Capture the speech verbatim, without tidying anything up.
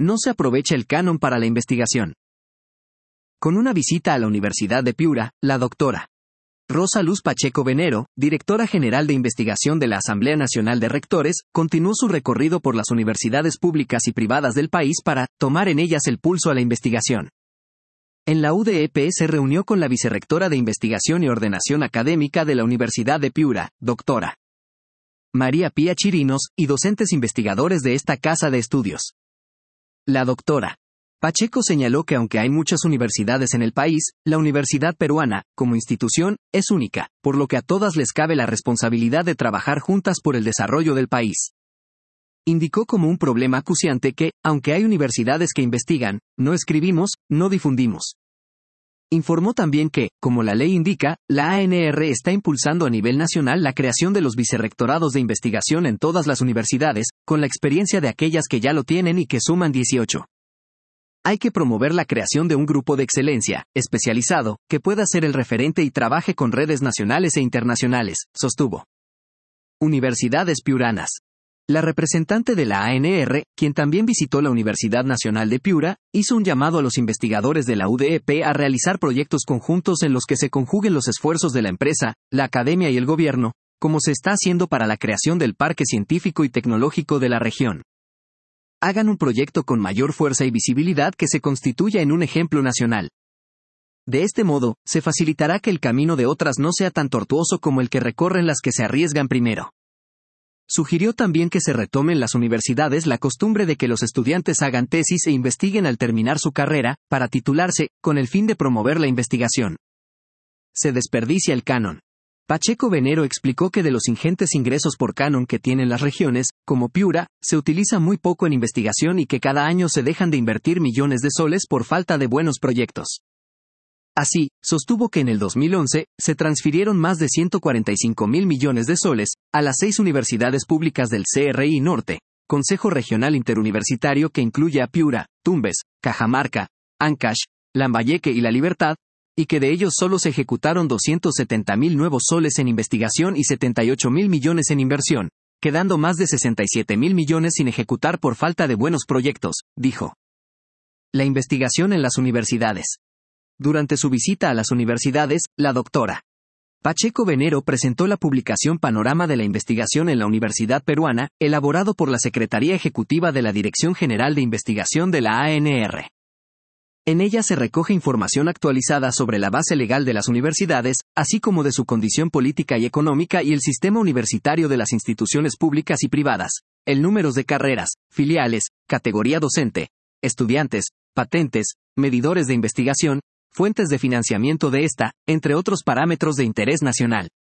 No se aprovecha el canon para la investigación. Con una visita a la Universidad de Piura, la doctora Rosa Luz Pacheco Venero, directora general de investigación de la Asamblea Nacional de Rectores, continuó su recorrido por las universidades públicas y privadas del país para tomar en ellas el pulso a la investigación. En la U D E P se reunió con la vicerrectora de Investigación y Ordenación Académica de la Universidad de Piura, doctora María Pía Chirinos, y docentes investigadores de esta casa de estudios. La doctora Pacheco señaló que aunque hay muchas universidades en el país, la Universidad Peruana, como institución, es única, por lo que a todas les cabe la responsabilidad de trabajar juntas por el desarrollo del país. Indicó como un problema acuciante que, aunque hay universidades que investigan, no escribimos, no difundimos. Informó también que, como la ley indica, la A N R está impulsando a nivel nacional la creación de los vicerrectorados de investigación en todas las universidades, con la experiencia de aquellas que ya lo tienen y que suman dieciocho. Hay que promover la creación de un grupo de excelencia, especializado, que pueda ser el referente y trabaje con redes nacionales e internacionales, sostuvo. Universidades piuranas. La representante de la A N R, quien también visitó la Universidad Nacional de Piura, hizo un llamado a los investigadores de la U D E P a realizar proyectos conjuntos en los que se conjuguen los esfuerzos de la empresa, la academia y el gobierno, como se está haciendo para la creación del Parque Científico y Tecnológico de la región. Hagan un proyecto con mayor fuerza y visibilidad que se constituya en un ejemplo nacional. De este modo, se facilitará que el camino de otras no sea tan tortuoso como el que recorren las que se arriesgan primero. Sugirió también que se retome en las universidades la costumbre de que los estudiantes hagan tesis e investiguen al terminar su carrera, para titularse, con el fin de promover la investigación. Se desperdicia el canon. Pacheco Venero explicó que de los ingentes ingresos por canon que tienen las regiones, como Piura, se utiliza muy poco en investigación y que cada año se dejan de invertir millones de soles por falta de buenos proyectos. Así, sostuvo que en el dos mil once, se transfirieron más de ciento cuarenta y cinco mil millones de soles, a las seis universidades públicas del C R I Norte, Consejo Regional Interuniversitario que incluye a Piura, Tumbes, Cajamarca, Ancash, Lambayeque y La Libertad, y que de ellos solo se ejecutaron doscientos setenta mil nuevos soles en investigación y setenta y ocho mil millones en inversión, quedando más de sesenta y siete mil millones sin ejecutar por falta de buenos proyectos, dijo. La investigación en las universidades. Durante su visita a las universidades, la doctora Pacheco Venero presentó la publicación Panorama de la Investigación en la Universidad Peruana, elaborado por la Secretaría Ejecutiva de la Dirección General de Investigación de la A N R. En ella se recoge información actualizada sobre la base legal de las universidades, así como de su condición política y económica y el sistema universitario de las instituciones públicas y privadas, el número de carreras, filiales, categoría docente, estudiantes, patentes, medidores de investigación, fuentes de financiamiento de esta, entre otros parámetros de interés nacional.